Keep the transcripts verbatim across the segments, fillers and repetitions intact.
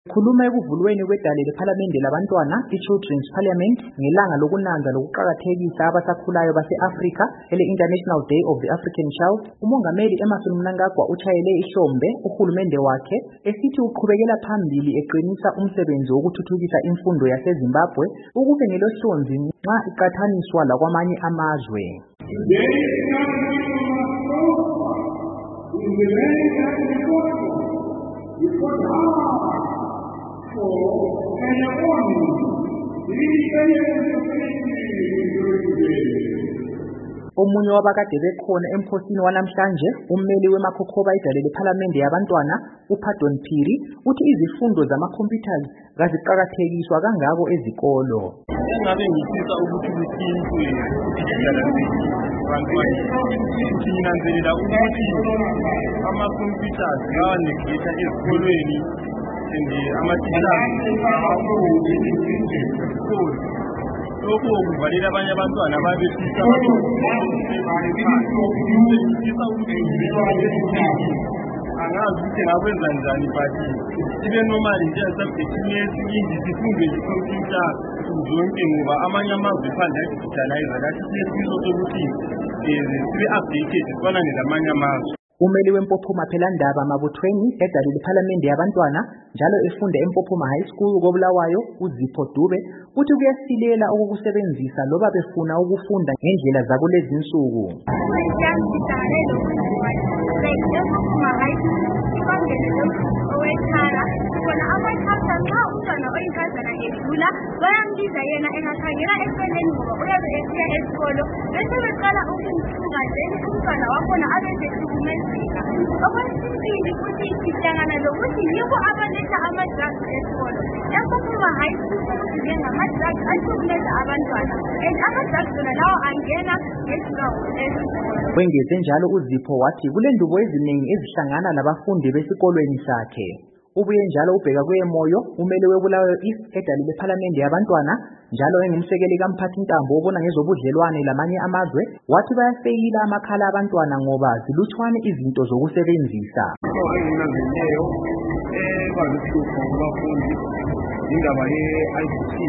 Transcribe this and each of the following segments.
Khuluma ekuvulweni kwedale lePhalamende labantwana, i-Children's Parliament, ngelanga lokunanza lokuqakathekisa abasakhulayo base-Afrika ele-International Day of the African Child, uMongameli Emmerson Mnangagwa utshayele ihlombe uhulumende wakhe esithi uqhubekela phambili eqinisa umsebenzi wokuthuthukisa imfundo yaseZimbabwe ukube ngelohlonzi nxa iqathaniswa lakwamanye amazwe. Omunye wabakade bekhona emkhosini wanamhlanje, ummeli wemakhokhoba idale lePhalamende yabantwana, uPardon Phiri, uthi izifundo zama-computers kaziqakathekiswa kangako ezikolo. Engabe ngifisa ukuthi kusinzwe nginanzelela ukuthi ama-computers yawanegletha ezikolweni and ama-teachers lokho kuvalela abanye abantwana babefisa angazi ukuthi ngakwenza njani but ibe normal nje subjectini eziningi sifunde ikhompyutha zonke ngoba amanye amazwe phandle adigitalize lathi siyesizo sokuthi sibe-updated sifana nelamanye amazwe. Umeli wempophoma Phelandaba Mabuthweni edale lePhalamende yabantwana njalo efunda eMpophoma High School koBulawayo uZipho Dube uthi kuyasilela ukukusebenzisa loba befuna ukufunda ngendlela zakulezi insuku. bayambiza yena engakhangela eceleni ngoba uyabe esiya esikolo bese beqala ukumthuka then umntwana wakhona abezehlukumezeka. Okwesibili futhi sihlangana lokuthi yiko abaletha ama-drugs esikolo eMpophoma High School ukuthi njengama-drugs ahlukumeza abantwana and ama-drugs zona lawo angena ngezindawo ezikolo. Kwengeze njalo uZipho wathi kulendubo eziningi ezihlangana labafundi besikolweni sakhe. Ubuye njalo ubheka kwemoyo umele weBulawayo East edale lePhalamende yabantwana njalo engumsekeli kaMphathintambo obona ngezobudlelwane lamanye amazwe wathi bayaseyila amakhala abantwana ngoba zilutshwane izinto zokusebenzisa. Enginanzeleyo ebaluhlupho kubafundi indaba ye-I C T.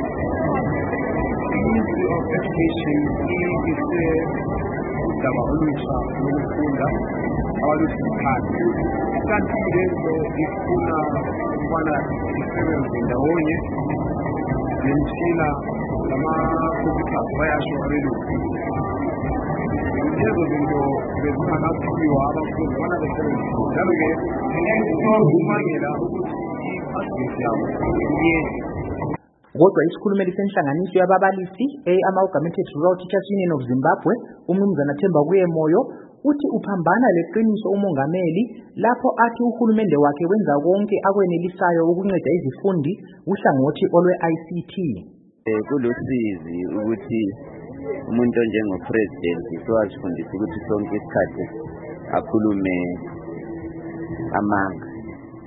Ministry of Education iyise udaba olutsha lokufunda abaluthiphakathi. Kanti lento ifuna ukubana isebenze ndawonye nemtshina lama-computers bayasho abelungu. Lezo zinto bezingakaphiwa abafundi bona besebenzise. Njalo-ke kubangela ukuthi i-budget yabo iyehla. Kodwa isikhulumeli senhlanganiso yababalisi e-Amalgamated Rural Teachers Union of Zimbabwe, uMnumzana Themba Kuyemoyo, uthi uphambana leqiniso umongameli lapho athi uhulumende wakhe wenza konke akwenelisayo ukunceda izifundi uhlangothi olwe-I C T. Kulusizi ukuthi umuntu njengopresident siwazifundisa ukuthi sonke isikhathi akhulume amanga.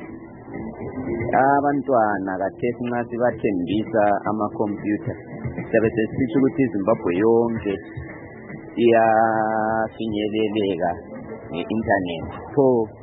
Abantwana kathesi nxa sibathembisa amakhompyutha siyabe sesitsho ukuthi iZimbabwe yonke iyafinyeleleka nge-internet. So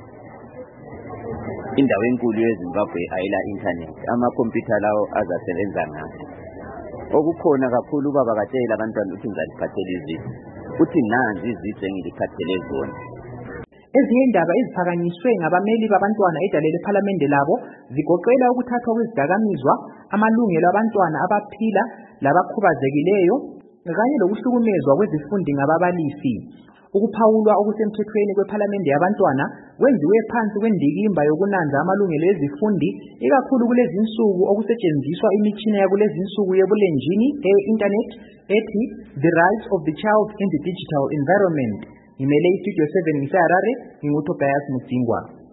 indawo enkulu yeZimbabwe ayila internet, amakhompyutha lawo azasebenza ngayo. Okukhona kakhulu baba katshela abantwana ukuthi ngizaliphathela izici, uthi nanzi izici engiliphathele zona. Ezinye indaba eziphakanyiswe ngabameli babantwana edale lePhalamende labo zigoqela ukuthathwa kwezidakamizwa, amalungelo abantwana abaphila labakhubazekileyo kanye lokuhlukumezwa kwezifundi ngababalisi. Ukuphawulwa okusemthethweni kwePhalamende yabantwana kwenziwe phansi kwendikimba yokunanza amalungelo ezifundi ikakhulu kulezi insuku okusetshenziswa imitshina yakulezi insuku yebulenjini e-internet ethi The Rights of the Child in the Digital Environment. Ngimele iStudio seven ngiseHarare, nginguTobias Mutsingwa.